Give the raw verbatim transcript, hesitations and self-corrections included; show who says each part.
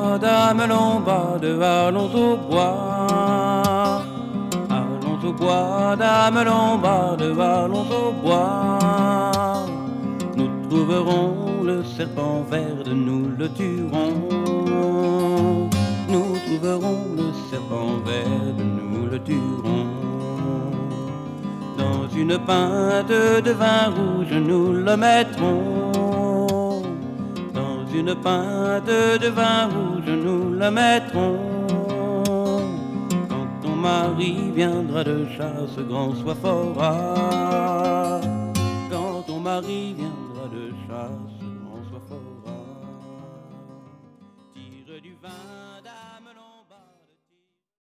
Speaker 1: bois, dame lombarde, allons au bois. Allons au bois, dame lombarde, allons au bois. Nous trouverons le serpent vert, nous le tuerons. Nous trouverons le serpent vert, nous le tuerons. Dans une pinte de vin rouge, nous le mettrons. Dans une pinte de vin rouge, nous le mettrons. Quand ton mari viendra de chasse, grand sois fort. Ah, quand ton mari viendra